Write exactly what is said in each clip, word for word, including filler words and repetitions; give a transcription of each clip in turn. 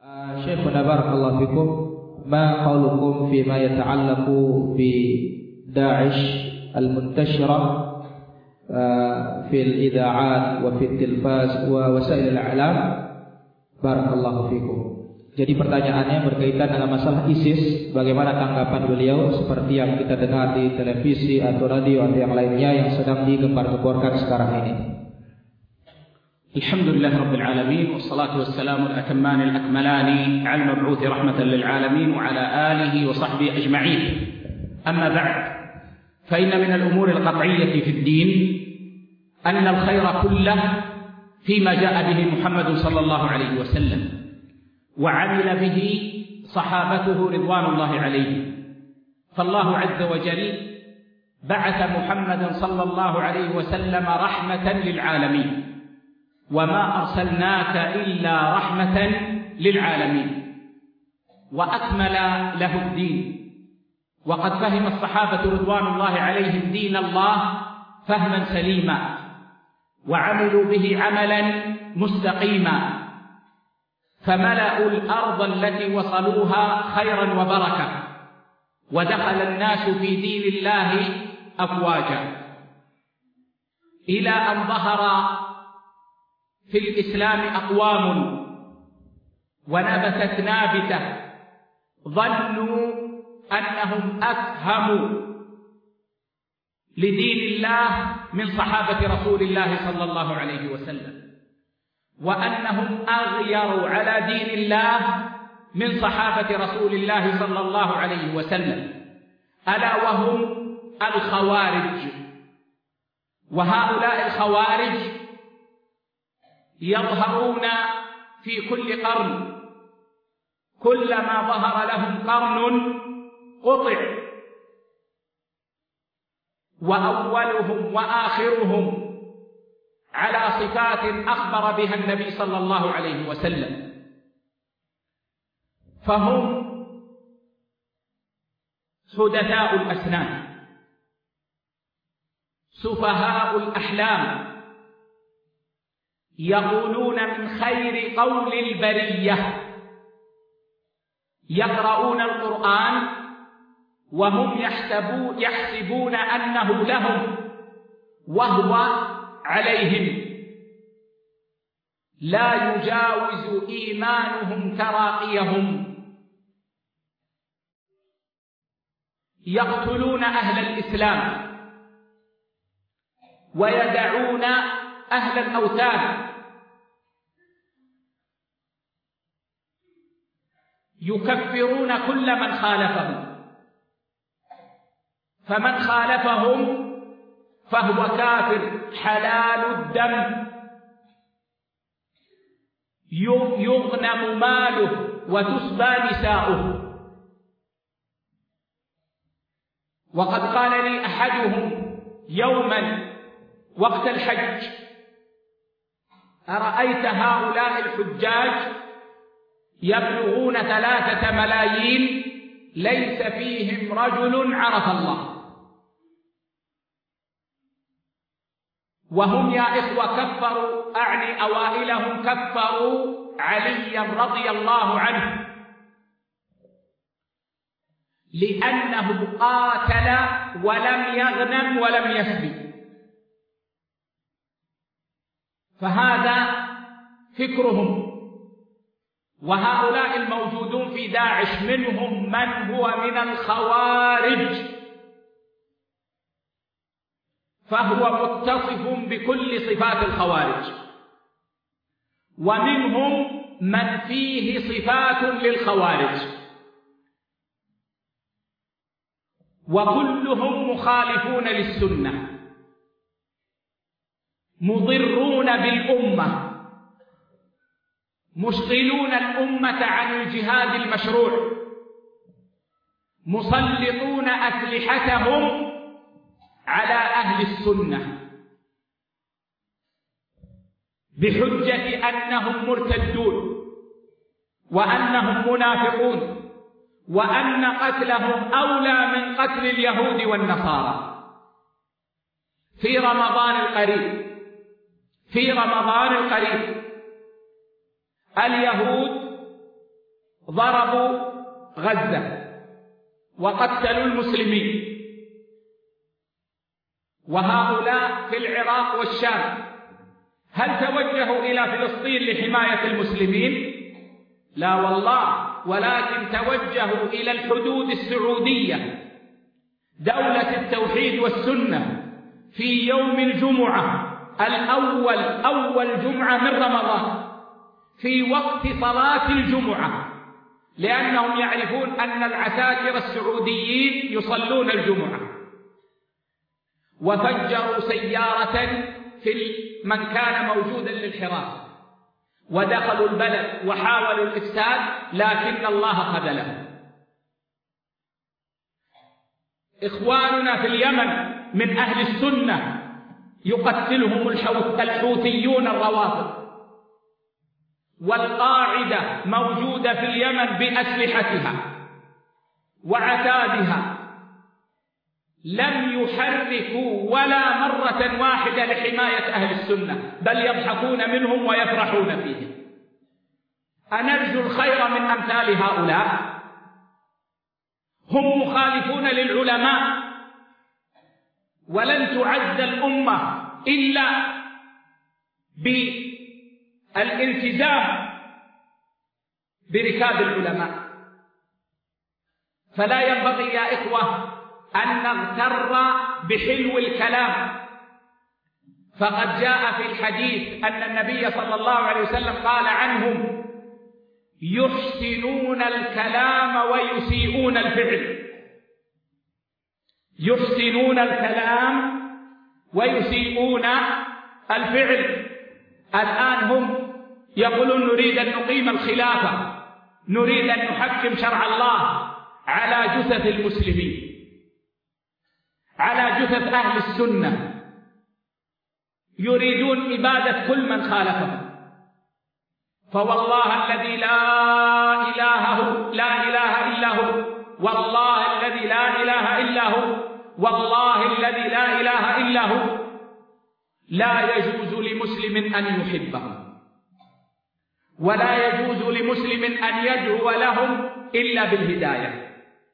Syekhuna barakallahu fikum, ma qaulukum fima yata'allaqu bi Da'ish al-muntashira fil ida'at wa fit tilfaz wa wasail al-i'lam. Barakallahu fikum. Jadi pertanyaannya berkaitan dengan masalah ISIS. Bagaimana tanggapan beliau seperti yang kita dengar di televisi atau radio atau yang lainnya yang sedang digembar-gemborkan sekarang ini? الحمد لله رب العالمين والصلاة والسلام الأتمان الأكملان على المبعوث رحمة للعالمين وعلى آله وصحبه أجمعين. أما بعد، فإن من الأمور القطعية في الدين أن الخير كله فيما جاء به محمد صلى الله عليه وسلم وعمل به صحابته رضوان الله عليهم. فالله عز وجل بعث محمدا صلى الله عليه وسلم رحمة للعالمين، وما أرسلناك إلا رحمة للعالمين، وأكمل له الدين. وقد فهم الصحابة رضوان الله عليهم دين الله فهما سليما، وعملوا به عملا مستقيما، فملأوا الأرض التي وصلوها خيرا وبركة، ودخل الناس في دين الله أفواجا، إلى أن ظهر في الإسلام أقوام ونبتت نابتة ظنوا أنهم أفهم لدين الله من صحابة رسول الله صلى الله عليه وسلم، وأنهم أغيروا على دين الله من صحابة رسول الله صلى الله عليه وسلم، ألا وهم الخوارج. وهؤلاء الخوارج يظهرون في كل قرن، كلما ظهر لهم قرن قطع، وأولهم وآخرهم على صفات أخبر بها النبي صلى الله عليه وسلم، فهم حدثاء الأسنان، سفهاء الأحلام، يقولون من خير قول البرية، يقرؤون القرآن وهم يحسبون, يحسبون أنه لهم وهو عليهم، لا يجاوز إيمانهم تراقيهم، يقتلون أهل الإسلام ويدعون أهل الأوثان، يكفرون كل من خالفهم، فمن خالفهم فهو كافر حلال الدم، يغنم ماله وتسبى نساؤه. وقد قال لي أحدهم يوما وقت الحج: أرأيت هؤلاء الحجاج يبلغون ثلاثة ملايين ليس فيهم رجل عرف الله، وهم يا إخوة كفروا، أعني أوائلهم كفروا عليا رضي الله عنه لأنه قاتل ولم يغنم ولم يسبي. فهذا فكرهم. وهؤلاء الموجودون في داعش منهم من هو من الخوارج، فهو متصف بكل صفات الخوارج، ومنهم من فيه صفات للخوارج، وكلهم مخالفون للسنة، مضرون بالأمة، مشغلون الأمة عن الجهاد المشروع، مسلطون أسلحتهم على أهل السنة بحجة أنهم مرتدون وأنهم منافقون وأن قتلهم أولى من قتل اليهود والنصارى. في رمضان القريب في رمضان القريب اليهود ضربوا غزة وقتلوا المسلمين، وهؤلاء في العراق والشام، هل توجهوا إلى فلسطين لحماية المسلمين؟ لا والله، ولكن توجهوا إلى الحدود السعودية، دولة التوحيد والسنة، في يوم الجمعة الأول، أول جمعة من رمضان، في وقت صلاة الجمعة، لأنهم يعرفون أن العساكر السعوديين يصلون الجمعة، وفجروا سيارة في من كان موجودا للحراسة، ودخلوا البلد وحاولوا الإفساد، لكن الله خذلهم. إخواننا في اليمن من أهل السنة يقتلهم الحوثيون الروافض، والقاعدة موجودة في اليمن بأسلحتها وعتادها، لم يحركوا ولا مرة واحدة لحماية أهل السنة، بل يضحكون منهم ويفرحون فيهم. أنرجو الخير من أمثال هؤلاء؟ هم مخالفون للعلماء، ولن تعز الأمة إلا بالالتزام بركاب العلماء. فلا ينبغي يا إخوة أن نغتر بحلو الكلام، فقد جاء في الحديث أن النبي صلى الله عليه وسلم قال عنهم: يحسنون الكلام ويسيئون الفعل. يحسنون الكلام ويسيئون الفعل. الآن هم يقولون نريد أن نقيم الخلافة، نريد أن نحكم شرع الله على جثث المسلمين، على جثث أهل السنة، يريدون إبادة كل من خالفهم. فوالله الذي لا إله هو لا إله إلا هو، والله الذي لا إله إلا هو، والله الذي لا إله إلا هو، لا يجوز لمسلم أن يحبهم، ولا يجوز لمسلم أن يدعو لهم إلا بالهداية،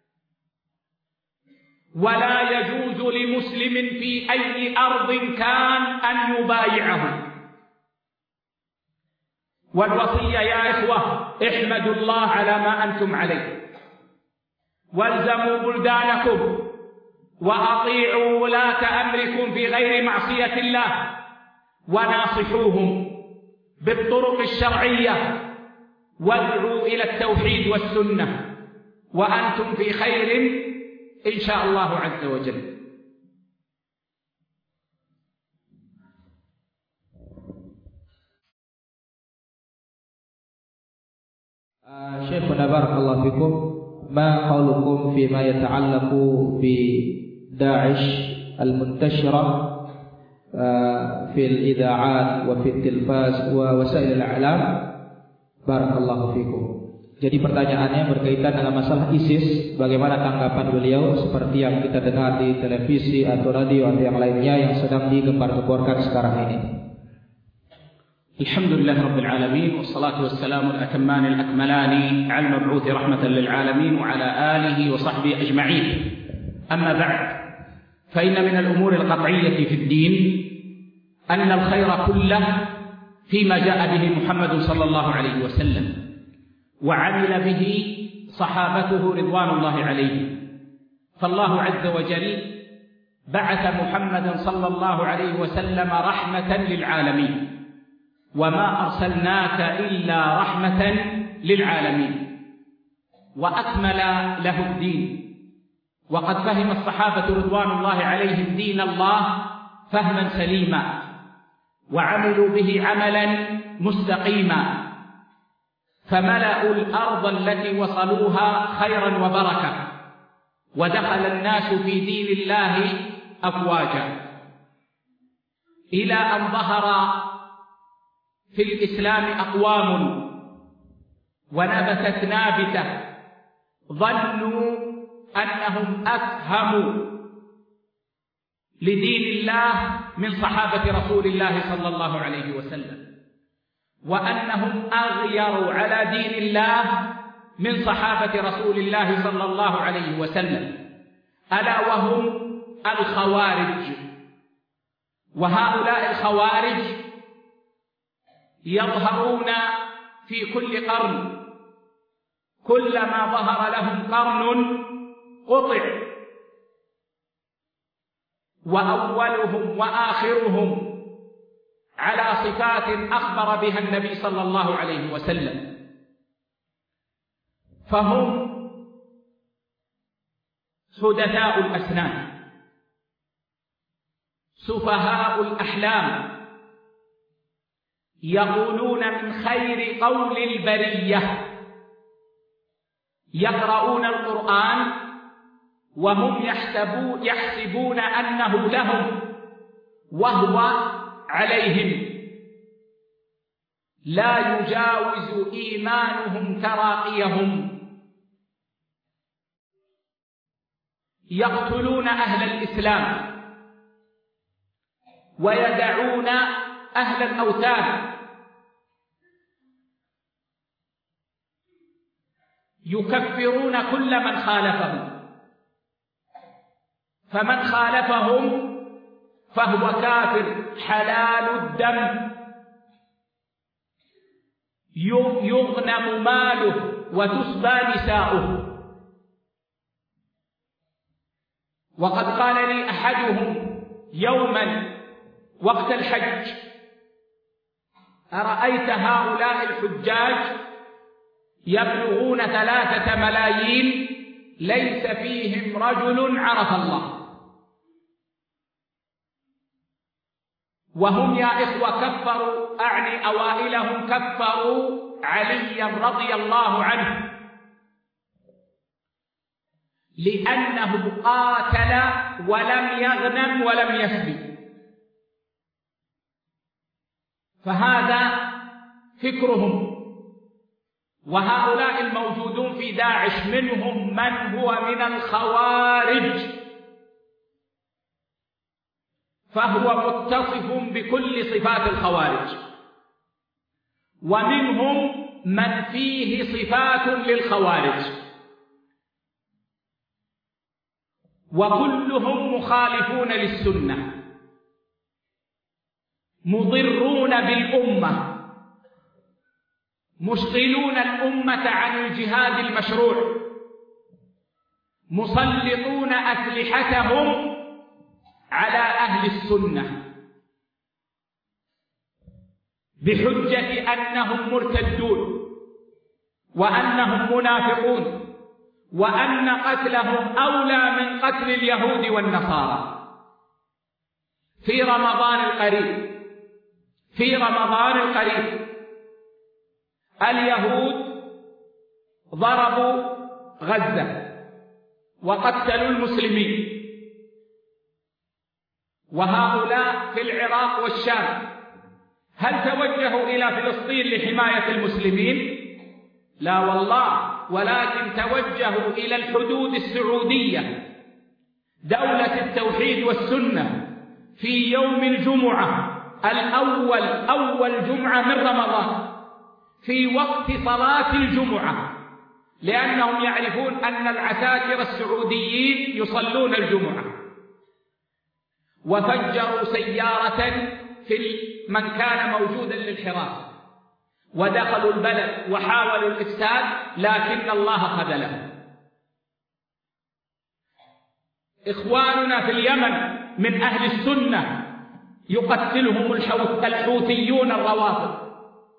ولا يجوز لمسلم في أي أرض كان أن يبايعهم. والوصية يا إخوة: احمدوا الله على ما أنتم عليه، والزموا بلدانكم، وأطيعوا ولاة أمركم في غير معصية الله، وناصحوهم بالطرق الشرعية، وادعوا إلى التوحيد والسنة، وأنتم في خير إن شاء الله عز وجل. شيخنا بارك الله فيكم، ما قولكم فيما يتعلق بداعش المنتشرة في الإذاعات وفي التلفاز ووسائل الإعلام؟ بارك الله فيكم. Jadi pertanyaannya berkaitan dengan masalah ISIS, bagaimana tanggapan beliau seperti yang kita dengar di televisi atau radio atau yang lainnya yang sedang digembar-gemborkan sekarang ini. Alhamdulillah Rabbil Alamin, wassalatu wassalamu al-atamman al-akmalan ala al-mab'uth rahmatan lil alamin wa ala alihi wa sahbihi ajma'in. Amma ba'd, fa inna min al-umur al-qat'iyyah fi ad-din anna al-khayra kullahu fima ja'a bihi Muhammad sallallahu alaihi wasallam وعمل به صحابته رضوان الله عليهم. فالله عز وجل بعث محمدا صلى الله عليه وسلم رحمة للعالمين، وما أرسلناك إلا رحمة للعالمين، وأكمل له الدين. وقد فهم الصحابة رضوان الله عليهم دين الله فهما سليما، وعملوا به عملا مستقيما، فملأوا الأرض التي وصلوها خيرا وبركة، ودخل الناس في دين الله أفواجا، إلى أن ظهر في الإسلام أقوام ونبتت نابتة ظنوا أنهم أفهم لدين الله من صحابة رسول الله صلى الله عليه وسلم، وأنهم أغيروا على دين الله من صحابة رسول الله صلى الله عليه وسلم، ألا وهم الخوارج. وهؤلاء الخوارج يظهرون في كل قرن، كلما ظهر لهم قرن قطع، وأولهم وآخرهم على صفات أخبر بها النبي صلى الله عليه وسلم. فهم حدثاء الأسنان، سفهاء الأحلام، يقولون من خير قول البرية، يقرؤون القرآن وهم يحسبون, يحسبون أنه لهم وهو عليهم، لا يجاوز إيمانهم تراقيهم، يقتلون أهل الإسلام ويدعون أهل الأوثان، يكفرون كل من خالفهم، فمن خالفهم فهو كافر حلال الدم، يغنم ماله وتسبى نساؤه. وقد قال لي أحدهم يوما وقت الحج: أرأيت هؤلاء الحجاج يبلغون ثلاثة ملايين ليس فيهم رجل عرف الله، وهم يا إخوة كفروا، أعني أوائلهم كفروا عليا رضي الله عنه لأنه قاتل ولم يغنم ولم يسبي. فهذا فكرهم. وهؤلاء الموجودون في داعش منهم من هو من الخوارج، فهو متصف بكل صفات الخوارج، ومنهم من فيه صفات للخوارج، وكلهم مخالفون للسنة، مضرون بالأمة، مشغلون الأمة عن الجهاد المشروع، مسلطون أسلحتهم على أهل السنة بحجة أنهم مرتدون وأنهم منافقون وأن قتلهم أولى من قتل اليهود والنصارى. في رمضان القريب في رمضان القريب اليهود ضربوا غزة وقتلوا المسلمين، وهؤلاء في العراق والشام هل توجهوا إلى فلسطين لحماية المسلمين؟ لا والله، ولكن توجهوا إلى الحدود السعودية دولة التوحيد والسنة في يوم الجمعة الأول أول جمعة من رمضان في وقت صلاة الجمعة، لأنهم يعرفون أن العساكر السعوديين يصلون الجمعة، وفجروا سيارة في من كان موجودا للحراسة ودخلوا البلد وحاولوا الإفساد، لكن الله خذلهم. إخواننا في اليمن من أهل السنة يقتلهم الحوثيون الروافض،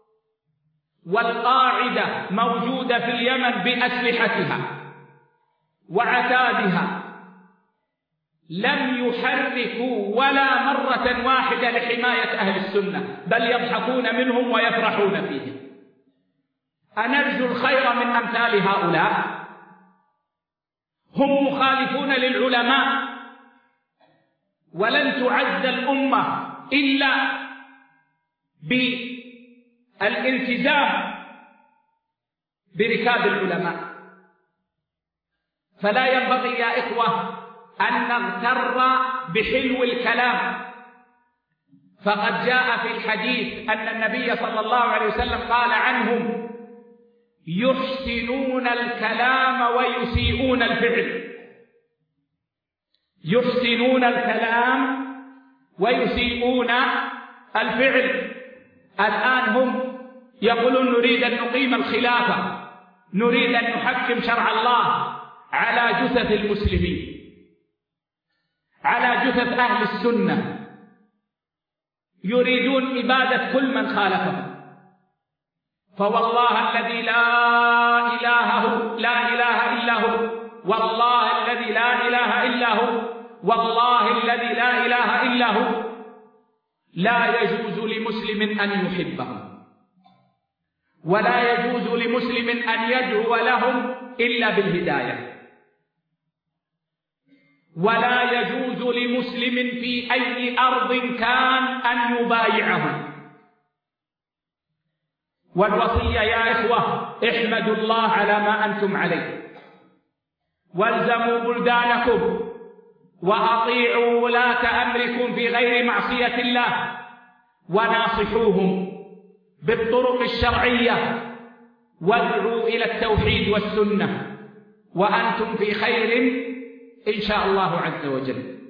والقاعدة موجودة في اليمن بأسلحتها وعتادها، لم يحركوا ولا مرة واحدة لحماية أهل السنة، بل يضحكون منهم ويفرحون فيهم. أنرجو الخير من أمثال هؤلاء؟ هم مخالفون للعلماء، ولن تعز الأمة إلا بالالتزام بركاب العلماء. فلا ينبغي يا إخوة أن نغتر بحلو الكلام، فقد جاء في الحديث أن النبي صلى الله عليه وسلم قال عنهم: يحسنون الكلام ويسيئون الفعل، يحسنون الكلام ويسيئون الفعل. الآن هم يقولون نريد أن نقيم الخلافة، نريد أن نحكم شرع الله على جثث المسلمين، على جثث أهل السنة، يريدون إبادة كل من خالفهم. فوالله الذي لا إله هو لا إله إلا هو، والله الذي لا إله إلا هو، والله الذي لا إله إلا هو، لا يجوز لمسلم أن يحبهم، ولا يجوز لمسلم أن يدعو لهم إلا بالهداية، ولا يجوز لمسلم في أي أرض كان أن يبايعهم. والوصية يا إخوة، احمدوا الله على ما أنتم عليه، والزموا بلدانكم، وأطيعوا ولاة أمركم في غير معصية الله، وناصحوهم بالطرق الشرعية، وادعوا إلى التوحيد والسنة، وأنتم في خير إن شاء الله عز وجل.